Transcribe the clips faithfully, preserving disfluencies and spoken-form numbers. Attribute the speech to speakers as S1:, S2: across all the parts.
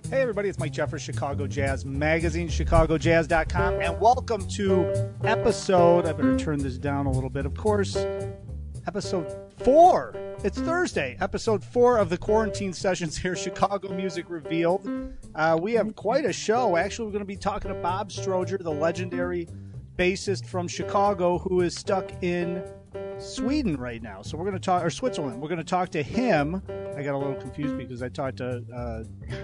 S1: Hey everybody, it's Mike Jeffers, Chicago Jazz Magazine, chicago jazz dot com, and welcome to episode, I better turn this down a little bit, of course, episode four. It's Thursday, episode four of the Quarantine Sessions here, Chicago Music Revealed. Uh, we have quite a show. Actually, we're going to be talking to Bob Stroger, the legendary bassist from Chicago, who is stuck in Sweden right now. So we're going to talk, or Switzerland. We're going to talk to him. I got a little confused because I talked to uh,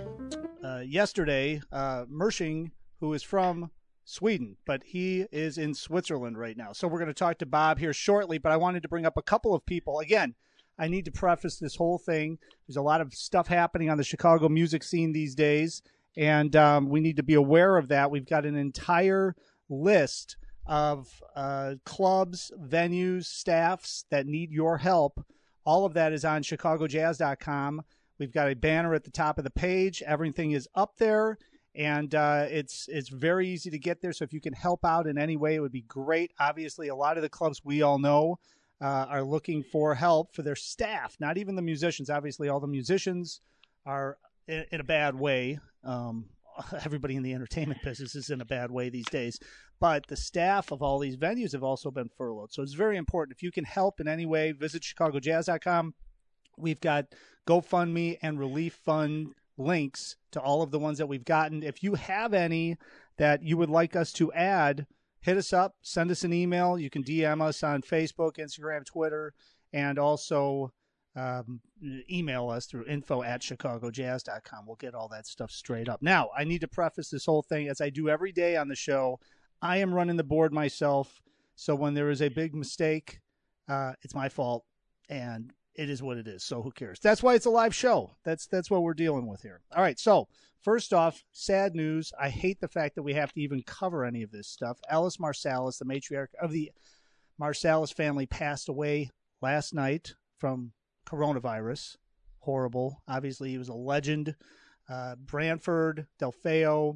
S1: uh, yesterday uh, Mershing, who is from Sweden, but he is in Switzerland right now. So we're going to talk to Bob here shortly, but I wanted to bring up a couple of people. Again, I need to preface this whole thing. There's a lot of stuff happening on the Chicago music scene these days, and um, we need to be aware of that. We've got an entire list of uh, clubs, venues, staffs that need your help. All of that is on chicago jazz dot com. We've got a banner at the top of the page. Everything is up there, and uh, it's it's very easy to get there. So if you can help out in any way, it would be great. Obviously, a lot of the clubs we all know uh, are looking for help for their staff, not even the musicians. Obviously, all the musicians are in, in a bad way. Um, everybody in the entertainment business is in a bad way these days, but the staff of all these venues have also been furloughed. So it's very important. If you can help in any way, visit chicago jazz dot com. We've got GoFundMe and Relief Fund links to all of the ones that we've gotten. If you have any that you would like us to add, hit us up, send us an email. You can D M us on Facebook, Instagram, Twitter, and also Um, email us through info at chicago jazz dot com. We'll get all that stuff straight up. Now, I need to preface this whole thing, as I do every day on the show. I am running the board myself, so when there is a big mistake, uh, it's my fault, and it is what it is, so who cares? That's why it's a live show. That's that's what we're dealing with here. All right, so first off, sad news. I hate the fact that we have to even cover any of this stuff. Alice Marsalis, the matriarch of the Marsalis family, passed away last night from coronavirus. Horrible. Obviously, he was a legend. Uh, Branford, Delfeo,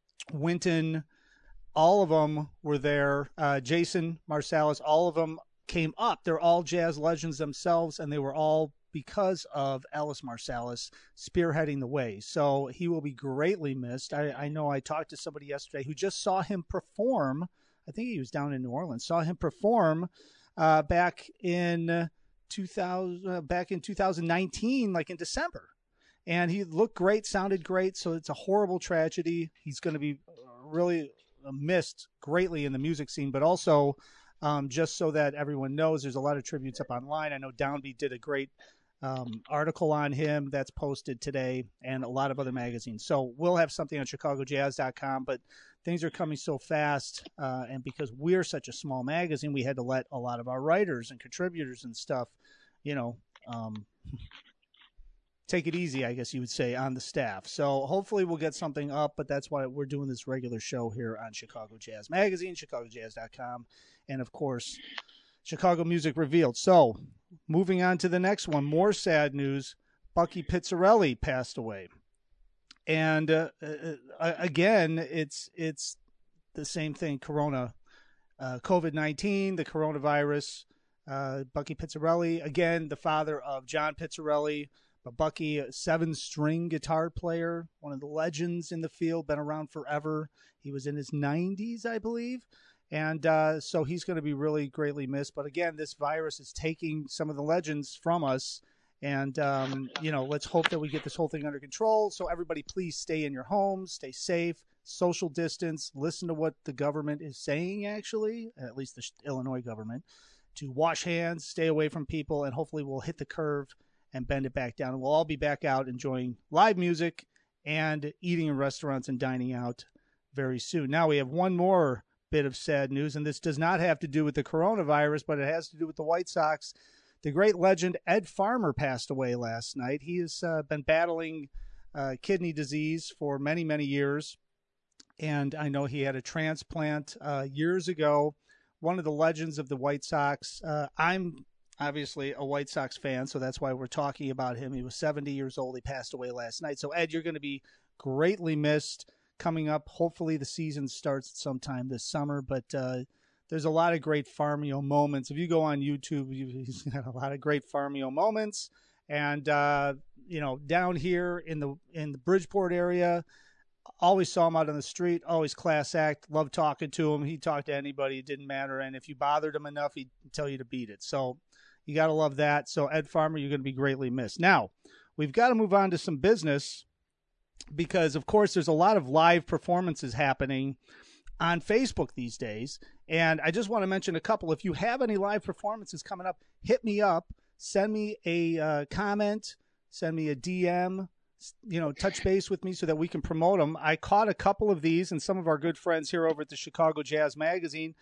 S1: Winton, all of them were there. Uh, Jason Marsalis, all of them came up. They're all jazz legends themselves, and they were all because of Alice Marsalis spearheading the way. So he will be greatly missed. I, I know I talked to somebody yesterday who just saw him perform. I think he was down in New Orleans. Saw him perform uh, back in two thousand, uh, back in two thousand nineteen, like in December, and he looked great, sounded great. So it's a horrible tragedy. He's going to be really missed greatly in the music scene, but also um, just so that everyone knows, there's a lot of tributes up online. I know Downbeat did a great um, article on him that's posted today, and a lot of other magazines. So we'll have something on chicago jazz dot com, but things are coming so fast, uh, and because we're such a small magazine, we had to let a lot of our writers and contributors and stuff, you know, um, take it easy, I guess you would say, on the staff. So hopefully we'll get something up, but that's why we're doing this regular show here on Chicago Jazz Magazine, chicago jazz dot com, and, of course, Chicago Music Revealed. So moving on to the next one, more sad news. Bucky Pizzarelli passed away. And uh, uh, again, it's it's the same thing. Corona, uh, COVID nineteen, the coronavirus. Uh, Bucky Pizzarelli, again, the father of John Pizzarelli. But Bucky, a seven-string guitar player, one of the legends in the field, been around forever. He was in his nineties, I believe. And uh, so he's going to be really greatly missed. But again, this virus is taking some of the legends from us. And, um, you know, let's hope that we get this whole thing under control. So everybody, please stay in your homes, stay safe, social distance, listen to what the government is saying, actually, at least the Illinois government, to wash hands, stay away from people, and hopefully we'll hit the curve and bend it back down. And we'll all be back out enjoying live music and eating in restaurants and dining out very soon. Now we have one more bit of sad news, and this does not have to do with the coronavirus, but it has to do with the White Sox. The great legend Ed Farmer passed away last night. He has uh, been battling uh, kidney disease for many, many years, and I know he had a transplant uh, years ago. One of the legends of the White Sox. Uh, I'm obviously a White Sox fan, so that's why we're talking about him. He was seventy years old. He passed away last night. So, Ed, you're going to be greatly missed coming up. Hopefully the season starts sometime this summer, but uh, there's a lot of great Farmio moments. If you go on YouTube, you, he's got a lot of great Farmio moments. And, uh, you know, down here in the in the Bridgeport area. Always saw him out on the street. Always class act. Loved talking to him. He'd talk to anybody. It didn't matter. And if you bothered him enough, he'd tell you to beat it. So you got to love that. So Ed Farmer, you're going to be greatly missed. Now, we've got to move on to some business because, of course, there's a lot of live performances happening on Facebook these days. And I just want to mention a couple. If you have any live performances coming up, hit me up. Send me a uh, comment. Send me a D M. You know, touch base with me so that we can promote them. I caught a couple of these and some of our good friends here over at the Chicago Jazz Magazine.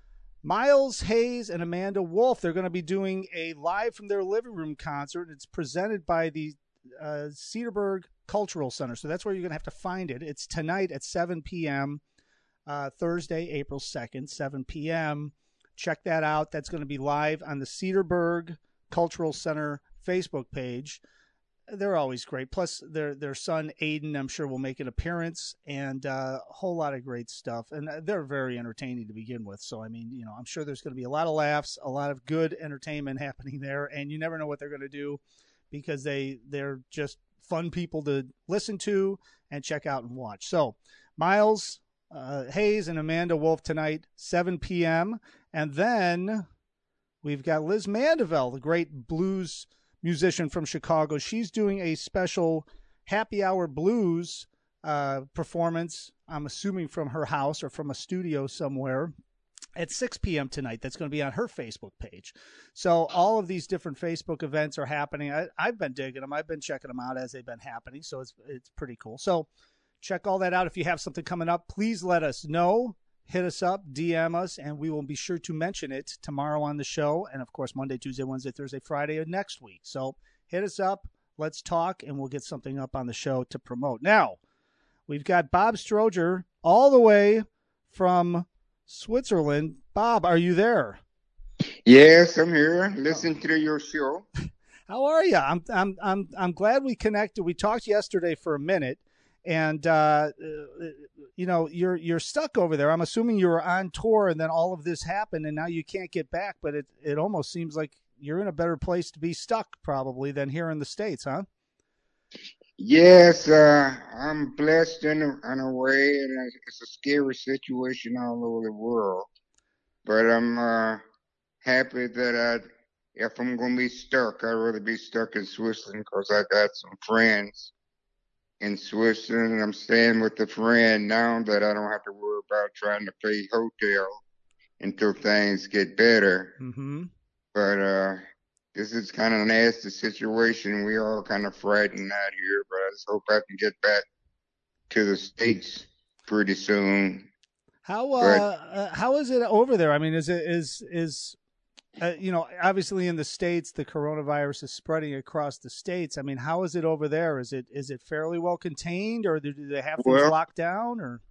S1: Miles Hayes and Amanda Wolf, they're going to be doing a live from their living room concert. It's presented by the uh, Cedarburg Cultural Center. So that's where you're going to have to find it. It's tonight at seven p.m., uh, Thursday, April second, seven p.m. Check that out. That's going to be live on the Cedarburg Cultural Center Facebook page. They're always great. Plus, their their son, Aiden, I'm sure will make an appearance, and uh, a whole lot of great stuff. And they're very entertaining to begin with. So, I mean, you know, I'm sure there's going to be a lot of laughs, a lot of good entertainment happening there, and you never know what they're going to do because they, they're just fun people to listen to and check out and watch. So, Miles uh, Hayes and Amanda Wolf tonight, seven p.m., and then we've got Liz Mandeville, the great blues musician from Chicago. She's doing a special happy hour blues uh, performance, I'm assuming from her house or from a studio somewhere at six p.m. tonight. That's going to be on her Facebook page. So all of these different Facebook events are happening. I, I've been digging them. I've been checking them out as they've been happening. So it's, it's pretty cool. So check all that out. If you have something coming up, please let us know. Hit us up, D M us, and we will be sure to mention it tomorrow on the show. And, of course, Monday, Tuesday, Wednesday, Thursday, Friday of next week. So hit us up. Let's talk, and we'll get something up on the show to promote. Now, we've got Bob Stroger all the way from Switzerland. Bob, are you there?
S2: Yes, I'm here. Listen to your show.
S1: How are you? I'm I'm I'm I'm glad we connected. We talked yesterday for a minute. And, uh, you know, you're you're stuck over there. I'm assuming you were on tour and then all of this happened and now you can't get back. But it, it almost seems like you're in a better place to be stuck probably than here in the States, huh?
S2: Yes, uh, I'm blessed in a, in a way. And it's a scary situation all over the world. But I'm uh, happy that I, if I'm going to be stuck, I'd rather be stuck in Switzerland because I got some friends in Switzerland. I'm staying with a friend now that I don't have to worry about trying to pay hotel until things get better.
S1: Mm-hmm.
S2: But uh, this is kind of a nasty situation. We all kind of frightened out here, but I just hope I can get back to the States pretty soon.
S1: How uh,
S2: but,
S1: uh how is it over there? I mean, is it is is Uh, you know, obviously in the States, the coronavirus is spreading across the states. I mean, how is it over there? Is it is it fairly well contained, or do they have things
S2: well,
S1: locked down? Or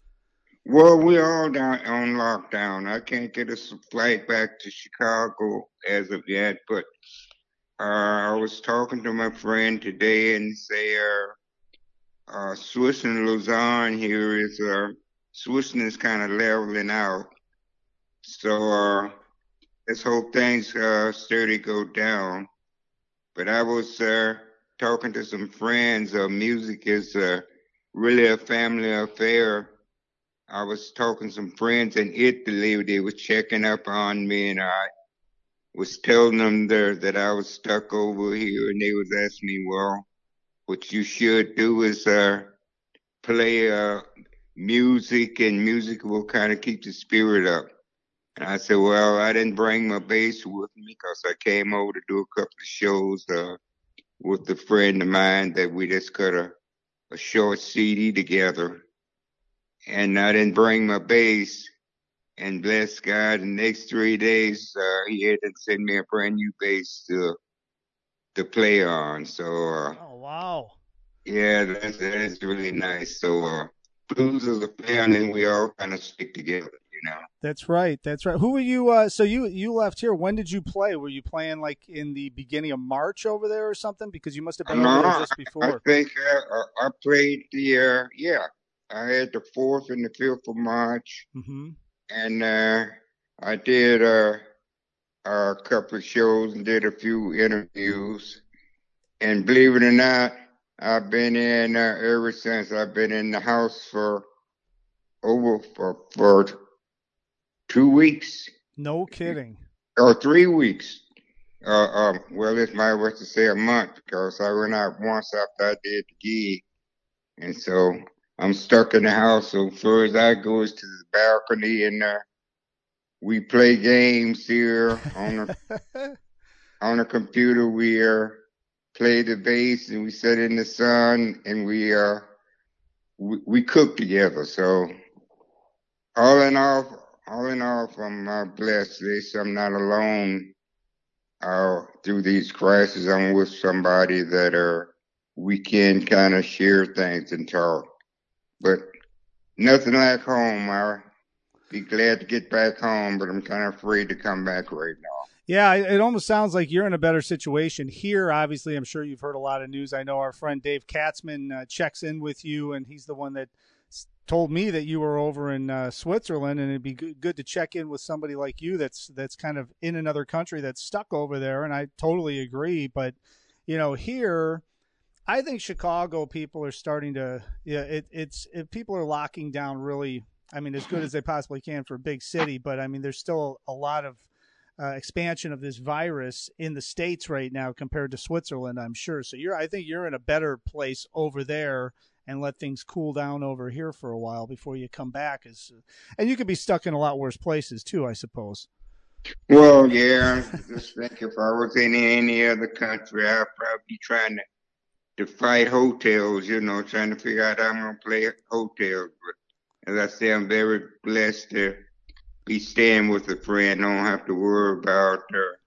S2: well, we're all down on lockdown. I can't get a flight back to Chicago as of yet, but uh, I was talking to my friend today and say, uh, uh, Switzerland, Lausanne here is uh, Switzerland is kind of leveling out. So. Uh, Let's hope things uh, steady go down. But I was uh, talking to some friends. Uh, music is uh, really a family affair. I was talking to some friends in Italy. They were checking up on me, and I was telling them there that I was stuck over here, and they was asking me, well, what you should do is uh, play uh, music, and music will kind of keep the spirit up. And I said, well, I didn't bring my bass with me because I came over to do a couple of shows uh, with a friend of mine that we just cut a, a short C D together. And I didn't bring my bass. And bless God, the next three days, uh, he had to send me a brand new bass to to play on. So, uh,
S1: oh, wow.
S2: Yeah, that's, that is really nice. So, uh, blues is a family, and we all kind of stick together. You know?
S1: That's right. That's right. Who were you? Uh, so you you left here. When did you play? Were you playing like in the beginning of March over there or something? Because you must have been
S2: no,
S1: over there just before.
S2: I think I, I played the uh, yeah. I had the fourth and the fifth of March,
S1: mm-hmm.
S2: and uh, I did uh, a couple of shows and did a few interviews, and believe it or not, I've been in uh, ever since. I've been in the house for over for for two weeks
S1: No kidding.
S2: or three weeks. Uh, um, well, it's my was to say a month because I went out once after I did the gig, and so I'm stuck in the house. So far as I go is to the balcony, and uh, we play games here on the on the computer. We uh, play the bass, and we sit in the sun, and we uh we, we cook together. So all in all, all in all, I'm uh, blessed. At least I'm not alone uh, through these crises. I'm with somebody that uh, we can kind of share things and talk. But nothing like home. I'll be glad to get back home, but I'm kind of afraid to come back right now.
S1: Yeah, it it almost sounds like you're in a better situation here. Obviously, I'm sure you've heard a lot of news. I know our friend Dave Katzman uh, checks in with you, and he's the one that s- told me that you were over in uh, Switzerland, and it'd be good, good to check in with somebody like you that's that's kind of in another country that's stuck over there. And I totally agree. But you know, here, I think Chicago people are starting to. Yeah, it, it's it, people are locking down really. I mean, as good as they possibly can for a big city, but I mean, there's still a lot of uh, expansion of this virus in the States right now compared to Switzerland, I'm sure. So you're, I think you're in a better place over there and let things cool down over here for a while before you come back. Is, and you could be stuck in a lot worse places too, I suppose.
S2: Well, yeah, just think if I was in any other country, I'd probably be trying to, to fight hotels, you know, trying to figure out how I'm going to play hotels. But as I say, I'm very blessed to be staying with a friend. I don't have to worry about uh,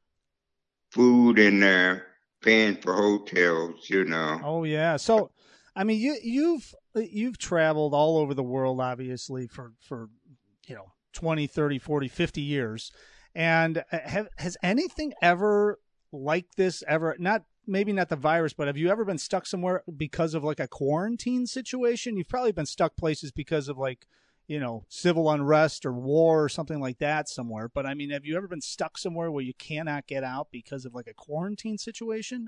S2: food and uh, paying for hotels, you know.
S1: Oh yeah. So, I mean, you you've you've traveled all over the world, obviously, for for you know twenty, thirty, forty, fifty years. And uh, have, has anything ever like this ever, not maybe not the virus, but have you ever been stuck somewhere because of like a quarantine situation? You've probably been stuck places because of like, you know, civil unrest or war or something like that somewhere. But I mean, have you ever been stuck somewhere where you cannot get out because of like a quarantine situation?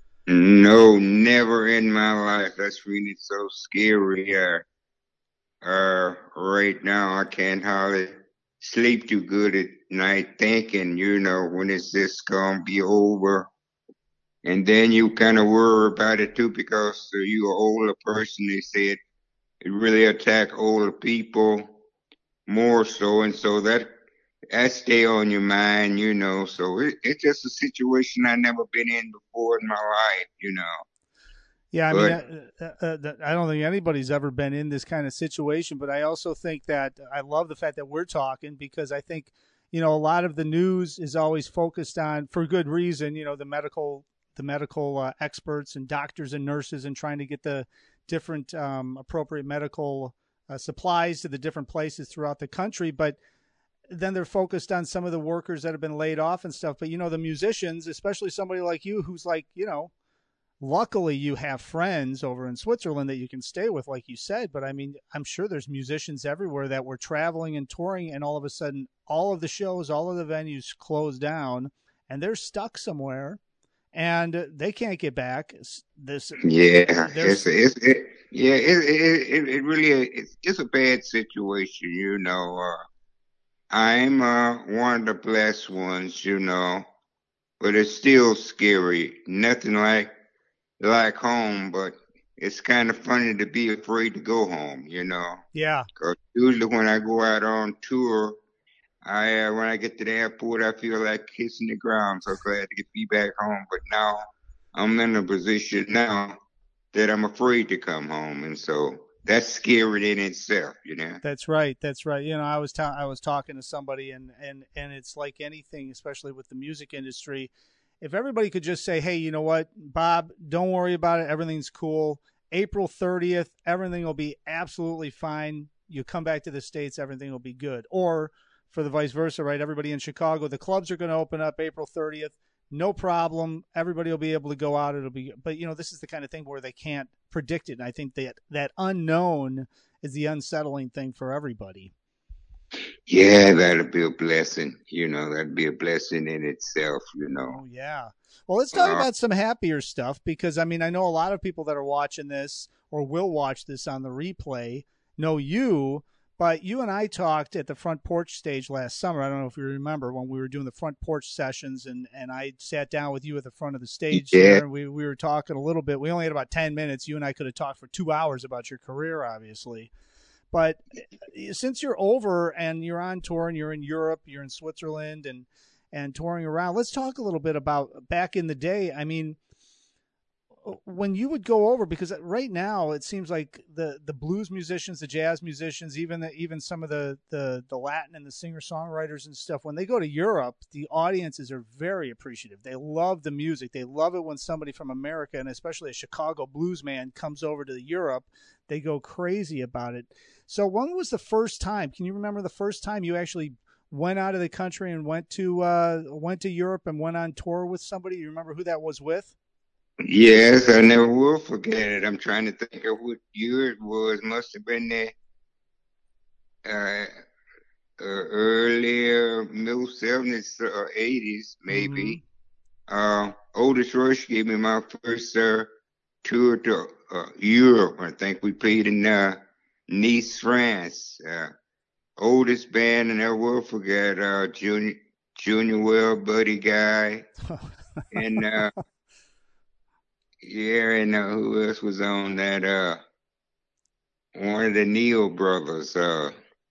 S2: No, never in my life. That's really so scary. Uh, uh, right now, I can't hardly sleep too good at night thinking, you know, when is this gonna be over? And then you kind of worry about it too because uh, you're an older person. They said it really attack older people more so, and so that that stay on your mind, you know. So it, it's just a situation I never been in before in my life, you know.
S1: Yeah, I mean,
S2: But
S1: uh, uh, uh, I don't think anybody's ever been in this kind of situation, but I also think that I love the fact that we're talking because I think, you know, a lot of the news is always focused on, for good reason, you know, the medical, the medical uh, experts and doctors and nurses and trying to get the different um, appropriate medical uh, supplies to the different places throughout the country. But then they're focused on some of the workers that have been laid off and stuff. But, you know, the musicians, especially somebody like you who's like, you know, luckily you have friends over in Switzerland that you can stay with, like you said. But I mean, I'm sure there's musicians everywhere that were traveling and touring, and all of a sudden, all of the shows, all of the venues closed down, and they're stuck somewhere, and they can't get back. This,
S2: yeah, it's
S1: there's,
S2: it's it, yeah, it it it, it really it's, it's a bad situation, you know. Uh, I'm uh, one of the blessed ones, you know, but it's still scary. Nothing like like home, but it's kind of funny to be afraid to go home, you know.
S1: yeah,
S2: 'Cause usually when I go out on tour, I uh, when I get to the airport, I feel like kissing the ground. So glad to get be back home. But now I'm in a position now that I'm afraid to come home, and so that's scary in itself, you know.
S1: that's right. That's right. You know, I was ta- I was talking to somebody, and and and it's like anything, especially with the music industry. If everybody could just say, "Hey, you know what, Bob? Don't worry about it. Everything's cool. April thirtieth, everything will be absolutely fine. You come back to the States, everything will be good." Or for the vice versa, right? Everybody in Chicago, the clubs are going to open up April thirtieth. No problem. Everybody will be able to go out. It'll be, but you know, this is the kind of thing where they can't predict it. And I think that that unknown is the unsettling thing for everybody.
S2: Yeah, that'd be a blessing. You know, that'd be a blessing in itself, you know.
S1: Oh yeah. Well, let's talk
S2: Uh,
S1: about some happier stuff because I mean I know a lot of people that are watching this or will watch this on the replay know you, but you and I talked at the front porch stage last summer. I don't know if you remember when we were doing the front porch sessions and and I sat down with you at the front of the stage
S2: yeah,
S1: there and we we were talking a little bit. We only had about ten minutes. You and I could have talked for two hours about your career obviously. But since you're over and you're on tour and you're in Europe, you're in Switzerland and and touring around, let's talk a little bit about back in the day. I mean, when you would go over, because right now it seems like the the blues musicians, the jazz musicians, even the, even some of the the the Latin and the singer songwriters and stuff, when they go to Europe, the audiences are very appreciative. They love the music. They love it when somebody from America and especially a Chicago blues man comes over to Europe. They go crazy about it. So when was the first time? Can you remember the first time you actually went out of the country and went to uh, went to Europe and went on tour with somebody? You remember who that was with?
S2: yes, I never will forget it. I'm trying to think of what year it was. Must have been the uh, uh, earlier middle seventies or eighties,
S1: Mm-hmm.
S2: maybe. Uh, Otis Rush gave me my first uh, tour to uh, Europe. I think we played in uh, Nice, France. Uh, Oldest band, and I will forget uh, Junior Junior Well, Buddy Guy, and uh, yeah, and uh, who else was on that? Uh, one of the Neil brothers. Uh,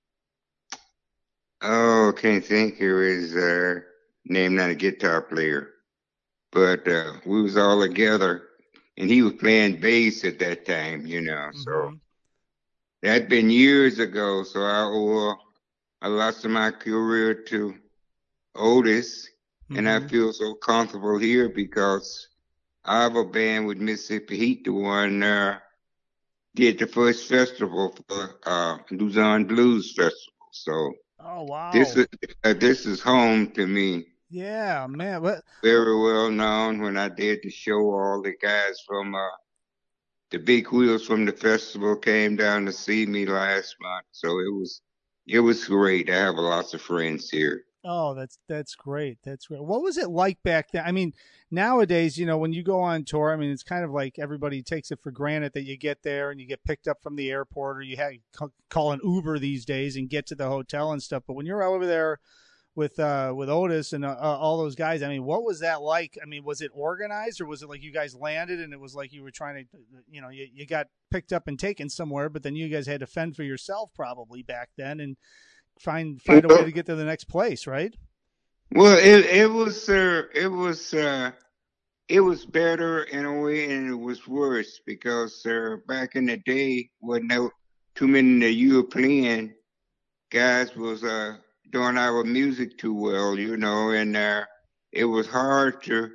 S2: oh, can't think of his uh, name. Not a guitar player, but uh, we was all together, and he was playing bass at that time. You know, so
S1: Mm-hmm.
S2: that'd been years ago. So I owe a lot of my career to Otis, and I
S1: Mm-hmm.
S2: feel so comfortable here because I have a band with Mississippi Heat, the one uh, did the first festival for uh, Luzon Blues Festival. So
S1: Oh
S2: this
S1: wow.
S2: is uh, this is home to me.
S1: Yeah, man. What?
S2: Very well known. When I did the show, all the guys from uh, the big wheels from the festival came down to see me last month. So it was it was great. I have lots of friends here.
S1: Oh, that's that's great. That's great. What was it like back then? I mean, nowadays, you know, when you go on tour, I mean, it's kind of like everybody takes it for granted that you get there and you get picked up from the airport, or you have call an Uber these days and get to the hotel and stuff. But when you're over there with uh, with Otis and uh, uh, all those guys, I mean, what was that like? I mean, was it organized, or was it like you guys landed and it was like you were trying to, you know, you, you got picked up and taken somewhere, but then you guys had to fend for yourself probably back then and find find a way
S2: Well,
S1: to get to the next place, right?
S2: well, it it was uh, it was uh, it was better in a way, and it was worse because uh, back in the day, wasn't no too many of the European guys was uh, doing our music too well, you know, and uh, it was hard to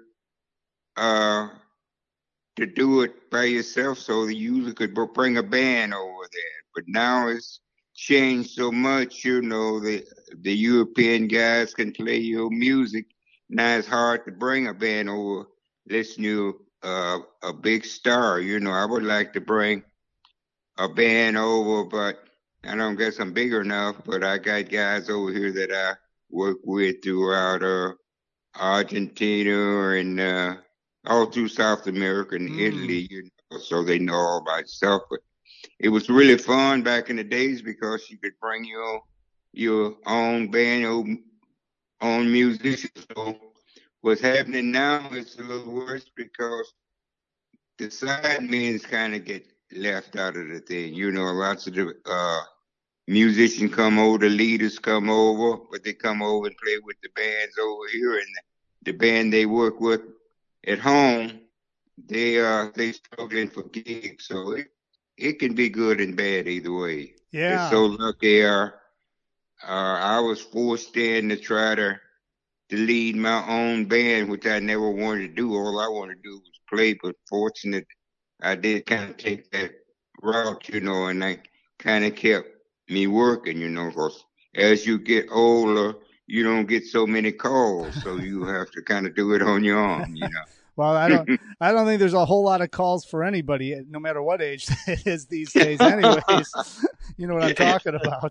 S2: uh, to do it by yourself, so that you could br- bring a band over there. But now it's changed so much, you know, the the European guys can play your music. Now it's hard to bring a band over. Listen to uh, a big star, you know. I would like to bring a band over, but I don't guess I'm big enough. But I got guys over here that I work with throughout uh, Argentina and uh, all through South America and
S1: Mm.
S2: Italy, you know, so they know all about stuff. But it was really fun back in the days because you could bring your your own band, your own musicians. So what's happening now is a little worse because the side men kind of get left out of the thing. You know, lots of the uh, musicians come over, the leaders come over, but they come over and play with the bands over here, and the band they work with at home, they uh they struggling for gigs. So it it can be good and bad either way. It's
S1: Yeah.
S2: so lucky. Uh, uh, I was forced in to try to to lead my own band, which I never wanted to do. All I wanted to do was play, but fortunate I did kind of take that route, you know, and that kind of kept me working, you know, because as you get older, you don't get so many calls, so you have to kind of do it on your own, you
S1: Well, I don't I don't think there's a whole lot of calls for anybody, no matter what age it is these days,
S2: know.
S1: anyways. You know what I'm talking about.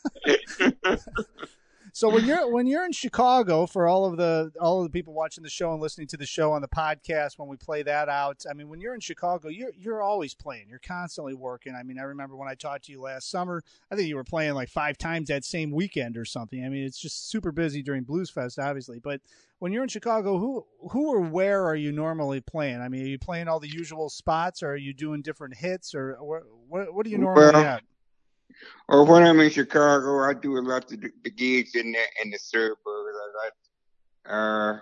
S1: So when you're when you're in Chicago, for all of the all of the people watching the show and listening to the show on the podcast, when we play that out, I mean, when you're in Chicago, you're you're always playing. You're constantly working. I mean, I remember when I talked to you last summer, I think you were playing like five times that same weekend or something. I mean, it's just super busy during Blues Fest, obviously. But when you're in Chicago, who who or where are you normally playing? I mean, are you playing all the usual spots, or are you doing different hits, or what what do you normally
S2: Well,
S1: have?
S2: or when I'm in Chicago, I do a lot of the, the gigs in the in the suburbs. I got uh,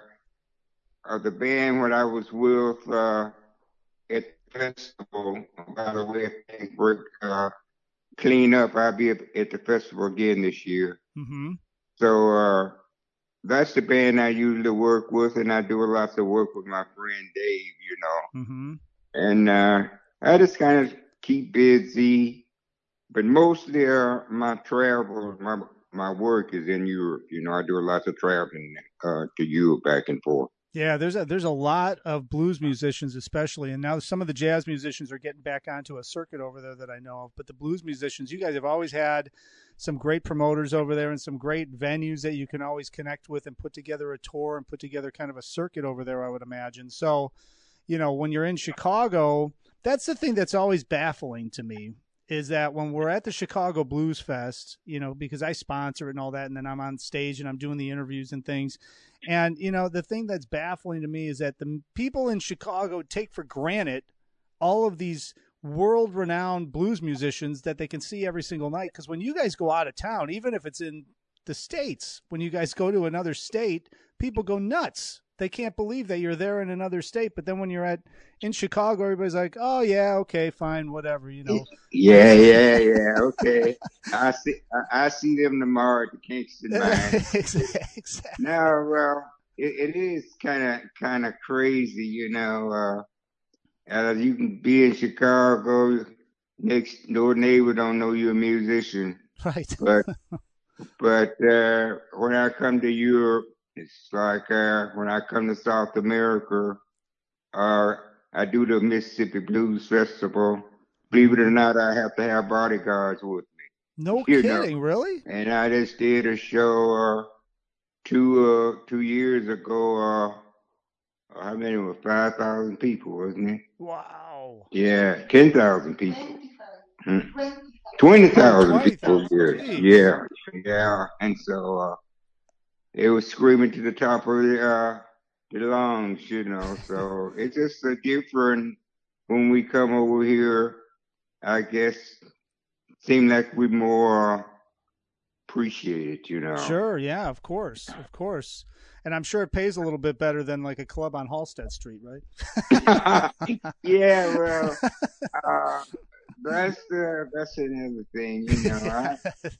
S2: uh the band when I was with uh at the festival. By the way, if things work uh clean up, I'll be at, at the festival again this year.
S1: Mm-hmm.
S2: So uh that's the band I usually work with, and I do a lot of work with my friend Dave. You know,
S1: Mm-hmm.
S2: and uh I just kind of keep busy. But mostly, uh, my travel, my my work is in Europe. You know, I do a lot of traveling uh, to Europe back and forth.
S1: Yeah, there's a there's a lot of blues musicians, especially, and now some of the jazz musicians are getting back onto a circuit over there that I know of. But the blues musicians, you guys have always had some great promoters over there and some great venues that you can always connect with and put together a tour and put together kind of a circuit over there, I would imagine. So, you know, when you're in Chicago, that's the thing that's always baffling to me, is that when we're at the Chicago Blues Fest, you know, because I sponsor it and all that, and then I'm on stage and I'm doing the interviews and things. And, you know, the thing that's baffling to me is that the people in Chicago take for granted all of these world-renowned blues musicians that they can see every single night. Because when you guys go out of town, even if it's in the States, when you guys go to another state, people go nuts. They can't believe that you're there in another state. But then when you're at in Chicago, everybody's like, oh, yeah, okay, fine, whatever, you know.
S2: Yeah, yeah, yeah, okay. I see I, I see them tomorrow at the Kingston Mine.
S1: Exactly.
S2: No, well, it, it is kind of kind of crazy, you know. Uh, uh, you can be in Chicago, next door neighbor don't know you're a musician.
S1: Right.
S2: But but uh, when I come to Europe, it's like uh, when I come to South America, uh, I do the Mississippi Blues Festival. Believe it or not, I have to have bodyguards with me.
S1: No
S2: You
S1: kidding,
S2: know,
S1: really?
S2: and I just did a show uh, two uh, two years ago. Uh, how many were five thousand people, wasn't it?
S1: Wow.
S2: Yeah, ten thousand people. Hmm. Twenty thousand people. Yeah, yeah, yeah. And so uh, it was screaming to the top of the uh, the lungs, you know. So it's just a different when we come over here. I guess seem like we're more appreciated, you know.
S1: Sure, yeah, of course, of course. And I'm sure it pays a little bit better than like a club on Halsted Street, right?
S2: Yeah, well, uh, that's uh, that's another thing, you know. I,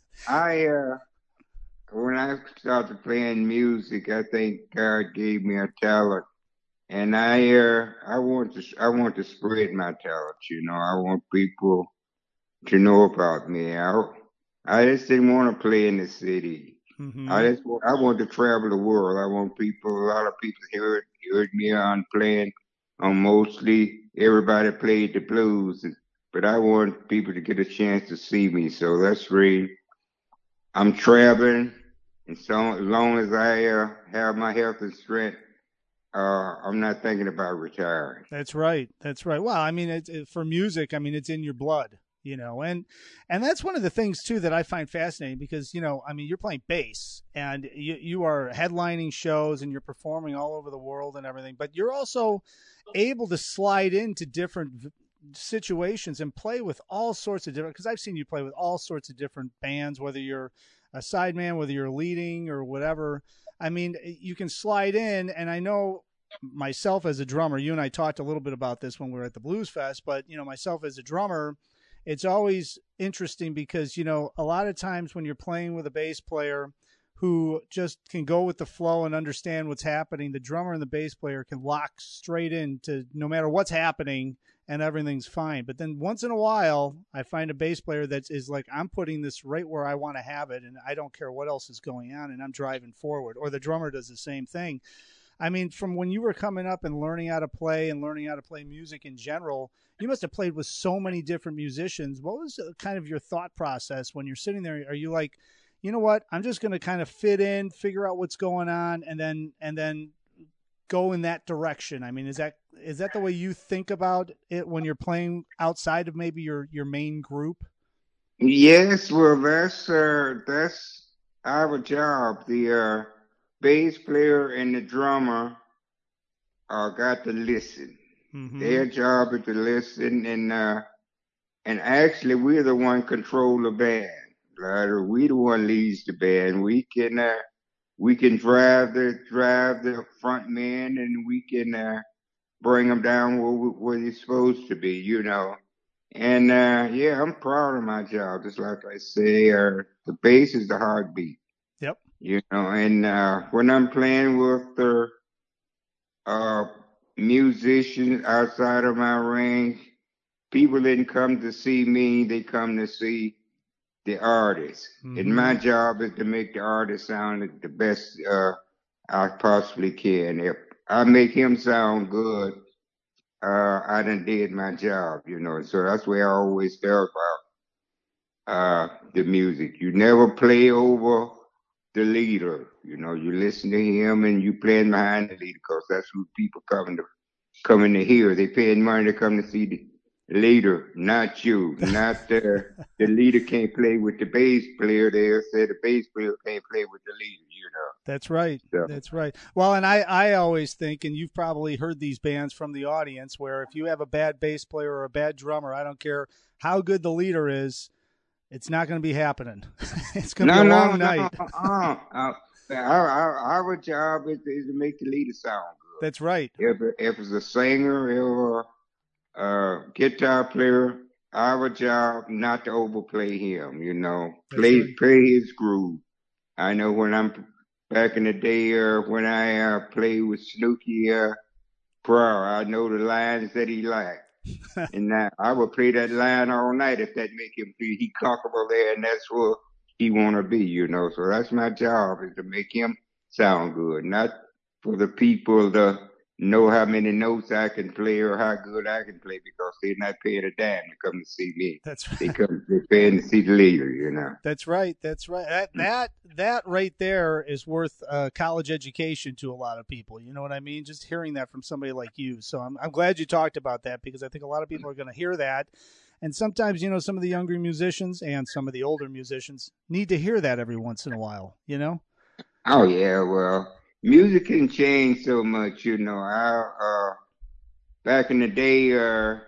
S2: I uh, when I started playing music, I think God gave me a talent, and I uh, I want to I want to spread my talent, you know. I want people to know about me. I I just didn't want to play in the city.
S1: Mm-hmm.
S2: I just I want to travel the world. I want people. A lot of people heard heard me on playing on mostly everybody played the blues, but I want people to get a chance to see me. So that's really I'm traveling, and so as long as I uh, have my health and strength, uh, I'm not thinking about retiring.
S1: That's right. That's right. Well, I mean, it, it, for music, I mean, it's in your blood, you know, and and that's one of the things too that I find fascinating because, you know, I mean, you're playing bass and you you are headlining shows and you're performing all over the world and everything, but you're also able to slide into different v- situations and play with all sorts of different, because I've seen you play with all sorts of different bands, whether you're a sideman, whether you're leading or whatever. I mean, you can slide in, and I know myself as a drummer, you and I talked a little bit about this when we were at the Blues Fest, but, you know, myself as a drummer, it's always interesting because, you know, a lot of times when you're playing with a bass player who just can go with the flow and understand what's happening, the drummer and the bass player can lock straight into no matter what's happening and everything's fine. But then once in a while, I find a bass player that is like, I'm putting this right where I want to have it, and I don't care what else is going on, and I'm driving forward. Or the drummer does the same thing. I mean, from when you were coming up and learning how to play and learning how to play music in general, you must have played with so many different musicians. What was uh, kind of your thought process when you're sitting there? Are you like, you know what? I'm just going to kind of fit in, figure out what's going on, and then and then go in that direction. I mean, is that is that the way you think about it when you're playing outside of maybe your your main group?
S2: Yes, well, that's uh, that's our job. The uh, bass player and the drummer uh, got to listen.
S1: Mm-hmm.
S2: Their job is to listen, and uh, and actually, we're the one control the band. Right? We the one leads the band. We can uh, we can drive the drive the front men, and we can uh, bring them down where, where they're supposed to be. You know. And uh, yeah, I'm proud of my job. Just like I say, uh, the bass is the heartbeat.
S1: Yep.
S2: You know, and uh, when I'm playing with the uh, musicians outside of my range, people didn't come to see me; they come to see the artist. And
S1: Mm-hmm.
S2: my job is to make the artist sound the best uh, I possibly can. If I make him sound good, uh, I done did my job. You know, so that's where I always felt about uh, the music. You never play over the leader. You know, you listen to him and you playing behind the leader because that's who people coming to coming to hear. They paying money to come to see the leader, not you, not the the leader can't play with the bass player. They say the bass player can't play with the leader. You
S1: That's right.
S2: know, so
S1: That's right. Well, and I, I always think, and you've probably heard these bands from the audience, where if you have a bad bass player or a bad drummer, I don't care how good the leader is, it's not going to be happening. It's going to be
S2: no,
S1: a
S2: no,
S1: long
S2: no.
S1: night.
S2: Uh, uh, our, our, our job is, is to make the leader sound
S1: That's right.
S2: good. If if it's a singer or uh, guitar player, our job not to overplay him. You know,
S1: That's
S2: play
S1: right.
S2: play his groove. I know when I'm back in the day uh, when I uh, played with Snooky uh, Pryor, I know the lines that he liked. And now I would play that line all night if that make him feel he comfortable there, and that's where he want to be, you know. So that's my job is to make him sound good, not for the people to know how many notes I can play or how good I can play because they're not paying a dime to come to see me.
S1: That's
S2: They
S1: right.
S2: come, they're paying to see the leader, you know.
S1: That's right. That's right. That that that right there is worth a college education to a lot of people. You know what I mean? Just hearing that from somebody like you. So I'm I'm glad you talked about that because I think a lot of people are going to hear that. And sometimes, you know, some of the younger musicians and some of the older musicians need to hear that every once in a while, you know?
S2: Oh yeah, well, music can change so much, you know. I uh back in the day, uh,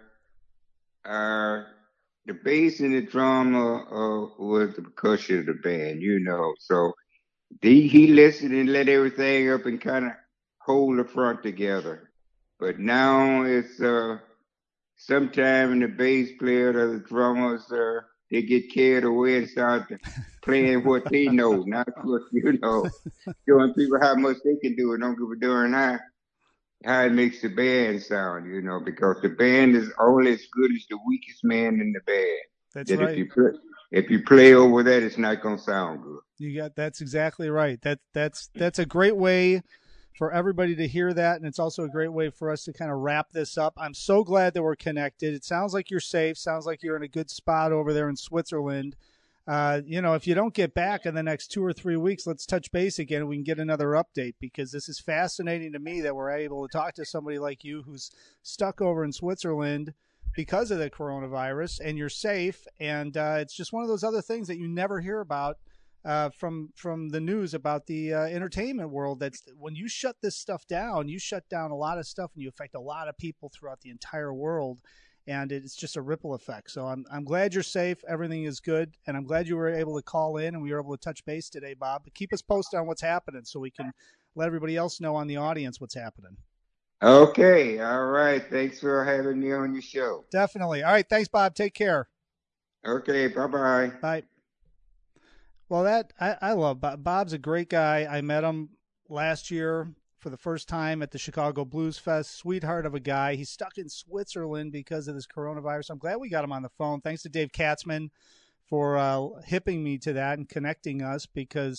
S2: uh, the bass and the drummer uh, was the percussion of the band, you know. So he, he listened and let everything up and kind of hold the front together. But now it's uh, sometime the bass player or the drummers, uh, they get carried away and start playing what they know, not what, you know, showing people how much they can do and don't give a darn how, how it makes the band sound, you know, because the band is only as good as the weakest man in the band.
S1: That's
S2: That if
S1: right.
S2: you play, if you play over that, it's not gonna sound good.
S1: You got that's exactly right. That that's that's a great way for everybody to hear that, and it's also a great way for us to kind of wrap this up. I'm so glad that we're connected. It sounds like you're safe. Sounds like you're in a good spot over there in Switzerland. Uh, you know, if you don't get back in the next two or three weeks, let's touch base again and we can get another update because this is fascinating to me that we're able to talk to somebody like you who's stuck over in Switzerland because of the coronavirus and you're safe. And uh, it's just one of those other things that you never hear about uh, from from the news about the uh, entertainment world. That's when you shut this stuff down, you shut down a lot of stuff and you affect a lot of people throughout the entire world. And it's just a ripple effect. So I'm I'm glad you're safe. Everything is good, and I'm glad you were able to call in and we were able to touch base today, Bob. But keep us posted on what's happening so we can let everybody else know on the audience what's happening.
S2: Okay, all right. Thanks for having me on your show.
S1: Definitely. All right. Thanks, Bob. Take care.
S2: Okay, bye bye.
S1: Bye. Well, that I, I love Bob. Bob's a great guy. I met him last year for the first time at the Chicago Blues Fest. Sweetheart of a guy. He's stuck in Switzerland because of this coronavirus. I'm glad we got him on the phone. Thanks to Dave Katzman for uh, hipping me to that and connecting us because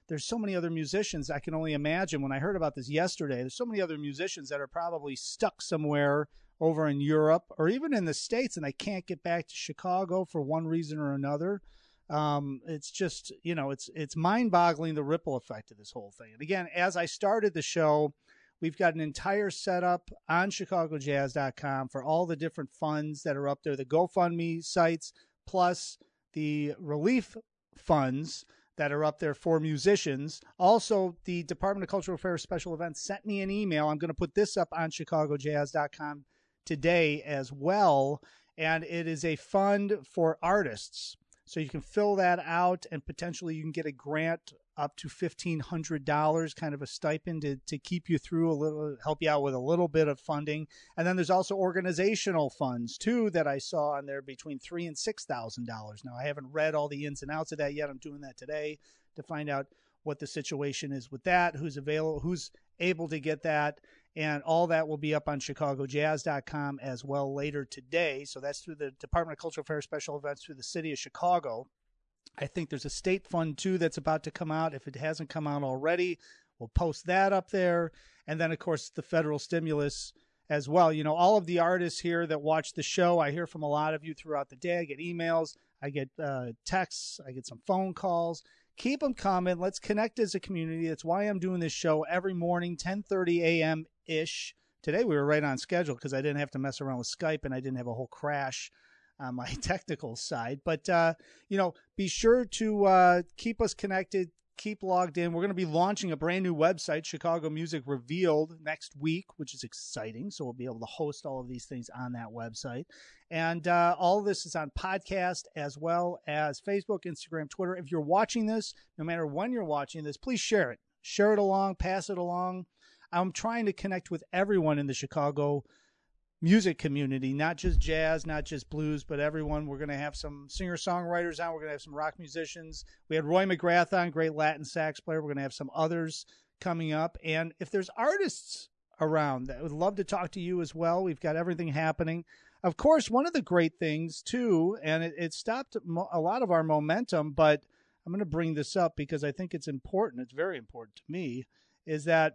S1: there's so many other musicians. I can only imagine when I heard about this yesterday, there's so many other musicians that are probably stuck somewhere over in Europe or even in the States, and they can't get back to Chicago for one reason or another. Um, it's just, you know, it's, it's mind boggling, the ripple effect of this whole thing. And again, as I started the show, we've got an entire setup on chicago jazz dot com for all the different funds that are up there, the GoFundMe sites, plus the relief funds that are up there for musicians. Also, the Department of Cultural Affairs Special Events sent me an email. I'm going to put this up on chicago jazz dot com today as well. And it is a fund for artists. So you can fill that out and potentially you can get a grant up to fifteen hundred dollars, kind of a stipend to, to keep you through a little, help you out with a little bit of funding. And then there's also organizational funds too that I saw on there between three and six thousand dollars. Now I haven't read all the ins and outs of that yet. I'm doing that today to find out what the situation is with that, who's available, who's able to get that, and all that will be up on chicago jazz dot com as well later today. So that's through the Department of Cultural Affairs Special Events through the City of Chicago. I think there's a state fund, too, that's about to come out. If it hasn't come out already, we'll post that up there. And then, of course, the federal stimulus as well. You know, all of the artists here that watch the show, I hear from a lot of you throughout the day. I get emails, I get uh, texts, I get some phone calls. Keep them coming. Let's connect as a community. That's why I'm doing this show every morning, ten thirty a.m.-ish. Today we were right on schedule because I didn't have to mess around with Skype and I didn't have a whole crash on my technical side. But, uh, you know, be sure to uh, keep us connected, keep logged in. We're going to be launching a brand new website, Chicago Music Revealed, next week, which is exciting. So we'll be able to host all of these things on that website. And uh, all of this is on podcast as well as Facebook, Instagram, Twitter. If you're watching this, no matter when you're watching this, please share it. Share it along, pass it along. I'm trying to connect with everyone in the Chicago music community, not just jazz, not just blues, but everyone. We're going to have some singer-songwriters on. We're going to have some rock musicians. We had Roy McGrath on, great Latin sax player. We're going to have some others coming up. And if there's artists around that would love to talk to you as well, we've got everything happening. Of course, one of the great things, too, and it, it stopped a lot of our momentum, but I'm going to bring this up because I think it's important. It's very important to me, is that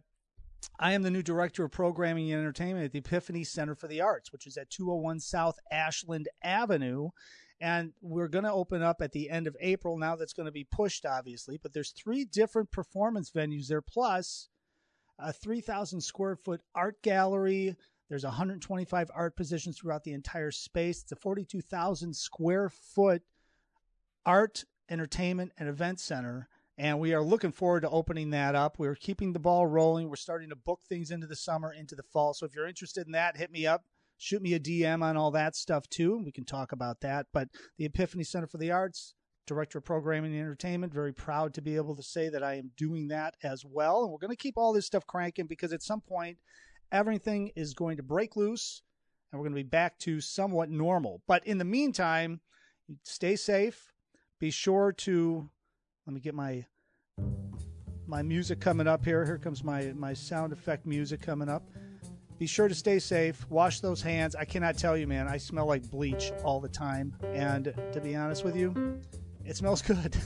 S1: I am the new Director of Programming and Entertainment at the Epiphany Center for the Arts, which is at two oh one South Ashland Avenue. And we're going to open up at the end of April. Now that's going to be pushed, obviously. But there's three different performance venues there, plus a three thousand square foot art gallery. There's one hundred twenty-five art positions throughout the entire space. It's a forty-two thousand square foot art, entertainment, and event center. And we are looking forward to opening that up. We're keeping the ball rolling. We're starting to book things into the summer, into the fall. So if you're interested in that, hit me up. Shoot me a D M on all that stuff, too. We can talk about that. But the Epiphany Center for the Arts, Director of Programming and Entertainment, very proud to be able to say that I am doing that as well. And we're going to keep all this stuff cranking because at some point, everything is going to break loose and we're going to be back to somewhat normal. But in the meantime, stay safe. Be sure to... Let me get my my music coming up here. Here comes my, my sound effect music coming up. Be sure to stay safe. Wash those hands. I cannot tell you, man, I smell like bleach all the time. And to be honest with you, it smells good.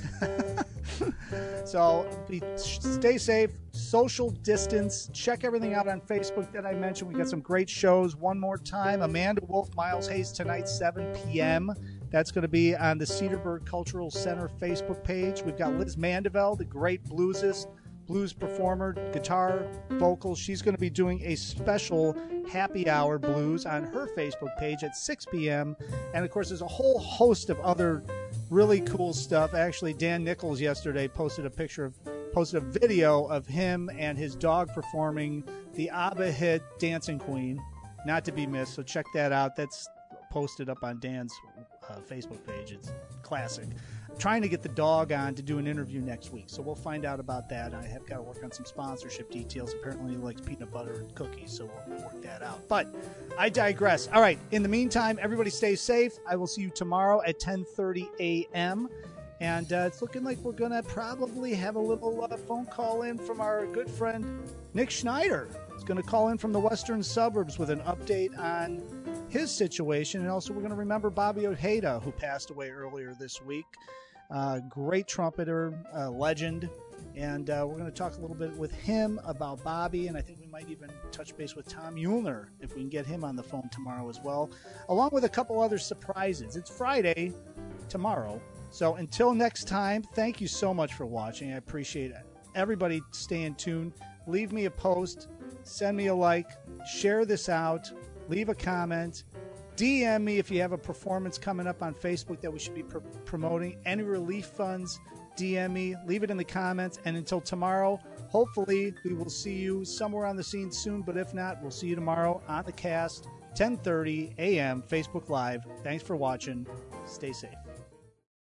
S1: So be, stay safe. Social distance. Check everything out on Facebook that I mentioned. We got some great shows. One more time, Amanda Wolf, Miles Hayes tonight, seven p.m. That's going to be on the Cedarburg Cultural Center Facebook page. We've got Liz Mandeville, the great bluesist, blues performer, guitar, vocals. She's going to be doing a special happy hour blues on her Facebook page at six p.m. And, of course, there's a whole host of other really cool stuff. Actually, Dan Nichols yesterday posted a picture of, posted a video of him and his dog performing the ABBA hit Dancing Queen. Not to be missed, so check that out. That's posted up on Dan's uh, Facebook page. It's classic. I'm trying to get the dog on to do an interview next week, so we'll find out about that. I have got to work on some sponsorship details. Apparently he likes peanut butter and cookies, so we'll work that out. But I digress. All right, in the meantime, everybody stay safe. I will see you tomorrow at ten thirty a.m., and uh, it's looking like we're going to probably have a little uh, phone call in from our good friend Nick Schneider. He's going to call in from the western suburbs with an update on his situation. And also we're going to remember Bobby Ojeda, who passed away earlier this week. Uh, great trumpeter, uh, legend. And uh, we're going to talk a little bit with him about Bobby, and I think we might even touch base with Tom Muellner if we can get him on the phone tomorrow as well, along with a couple other surprises. It's Friday tomorrow, so until next time, thank you so much for watching. I appreciate it. Everybody staying tuned. Leave me a post, send me a like, share this out, leave a comment, D M me if you have a performance coming up on Facebook that we should be pr- promoting. Any relief funds, D M me, leave it in the comments. And until tomorrow, hopefully we will see you somewhere on the scene soon. But if not, we'll see you tomorrow on the cast, ten thirty a.m. Facebook Live. Thanks for watching. Stay safe.